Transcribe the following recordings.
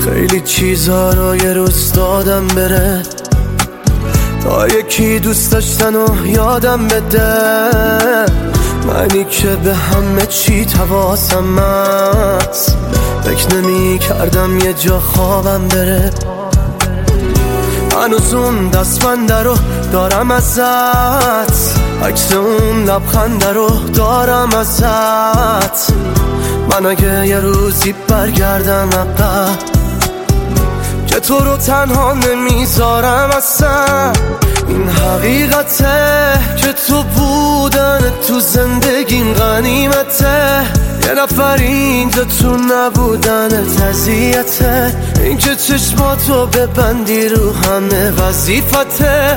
خیلی چیزا رو یه روز دادم بره تا یکی دوست داشتن و یادم بده. منی که به همه چی حواسم هست، فکر نمی کردم یه جا خوابم بره. هنوز اون دستبنده رو دارم ازت، عکس اون لبخنده رو دارم ازت. من اگه یه روزی برگردم عقب، که تو رو تنها نمیذارم اصلا. این حقیقته که تو بودن تو زندگیم غنیمته. یه نفر اینجا تو نبودنت اذیته. این که چشماتو ببندی رو همه وظیفته.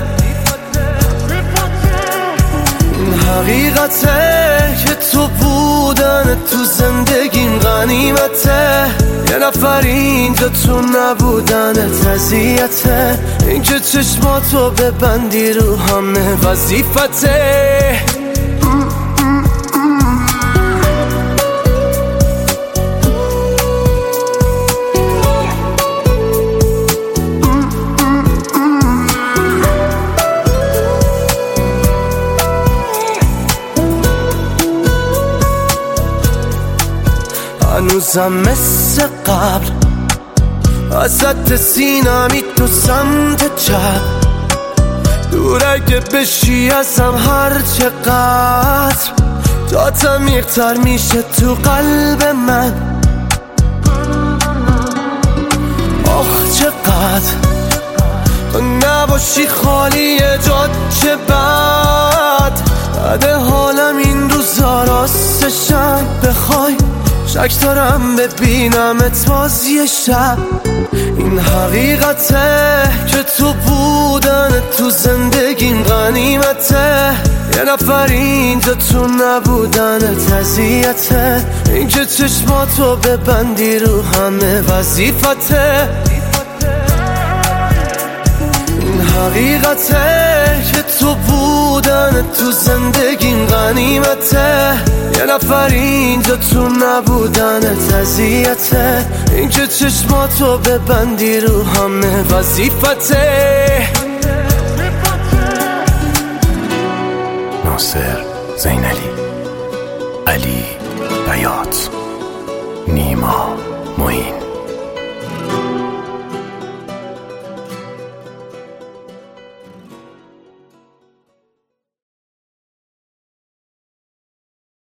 این حقیقته که تو بودن تو زندگیم غنیمته. یه نفر اینجا تو نبودنت اذیته. این که چشماتو ببندی رو همه وظیفته. هنوزم مثل قبل وسط سینمی تو سمت چپ. دور اگه بشی ازم هر چقدر، تا عمیق‌تر میشه تو قلب من. آخ چقدر تو نباشی خالی جاد، چه بد حالم این روزا راستشم. بخوای شک دارم ببینمت باز یه شب. این حقیقته که تو بودن تو زندگیم غنیمته. یه نفر اینجا تو نبودنت اذیته. این که چشماتو ببندی رو همه وظیفته. این حقیقته که تو بودن تو زندگیم غنیمته. یه نفر اینجا تو نبودنت اذیته. این که چشماتو ببندی رو همه وظیفته. ناصر زینالی، علی بیات، نیما معین.